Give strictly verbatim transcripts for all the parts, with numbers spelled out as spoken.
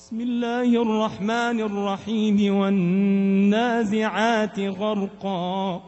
بسم الله الرحمن الرحيم والنازعات غرقا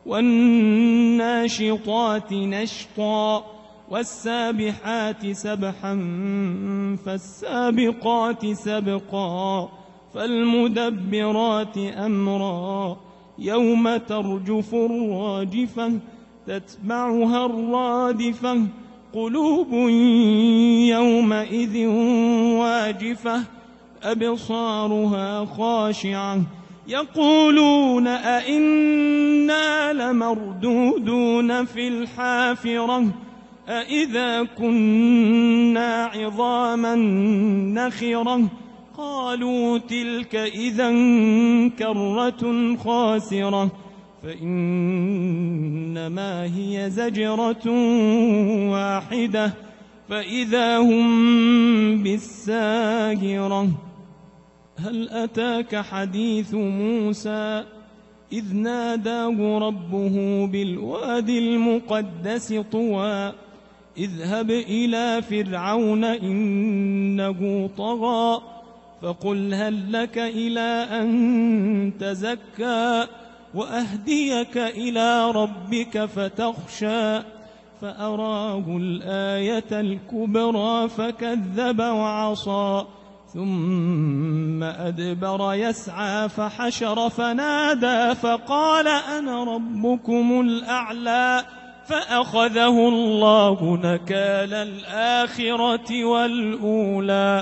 والناشطات نشطا والسابحات سبحا فالسابقات سبقا فالمدبرات أمرا يوم ترجف الراجفة تتبعها الرادفة قلوب يومئذ واجفة أبصارها خاشعة يقولون أئنا لمردودون في الحافرة أئذا كنا عظاما نخرة قالوا تلك إذا كرة خاسرة فإنما هي زجرة واحدة فإذا هم بالساهرة هل أتاك حديث موسى إذ ناداه ربه بالوادي المقدس طوى اذهب إلى فرعون إنه طغى فقل هل لك إلى أن تزكى وأهديك إلى ربك فتخشى فأراه الآية الكبرى فكذب وعصى ثم أدبر يسعى فحشر فنادى فقال أنا ربكم الأعلى فأخذه الله نكال الآخرة والأولى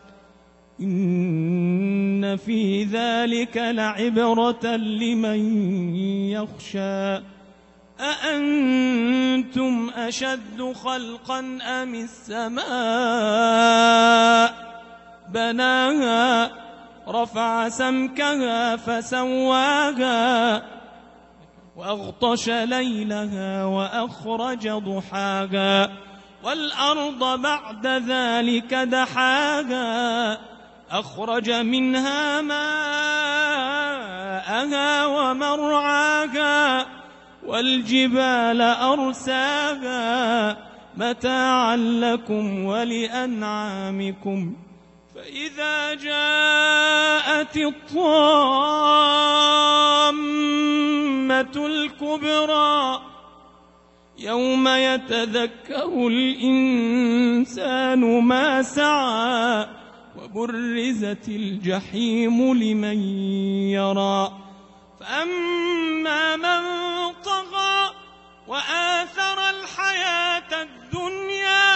إن في ذلك لعبرة لمن يخشى أأنتم أشد خلقا أم السماء بناها رفع سمكها فسواها وأغطش ليلها وأخرج ضحاها والأرض بعد ذلك دحاها أخرج منها ماءها ومرعاها والجبال أرساها متاعا لكم ولأنعامكم فإذا جاءت الطامة الكبرى يوم يتذكر الإنسان ما سعى وبرزت الجحيم لمن يرى فأما من طغى وآثر الحياة الدنيا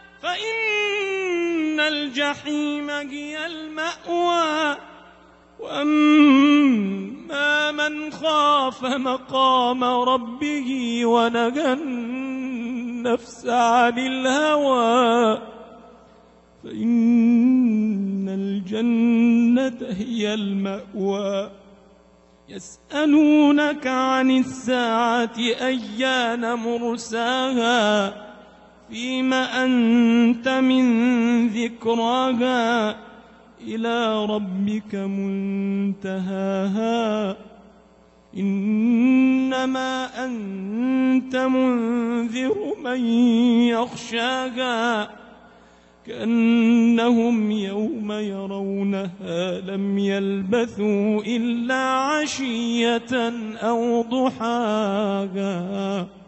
فإن الجحيم هي المأوى وأما من خاف مقام ربه ونهى النفس عن الهوى فإن الجنة هي المأوى يسألونك عن الساعة أيان مرساها فيم أنت من ذكراها إلى ربك منتهاها إنما أنت منذر من يخشاها كأنهم يوم يرونها لم يلبثوا إلا عشية أو ضحاها.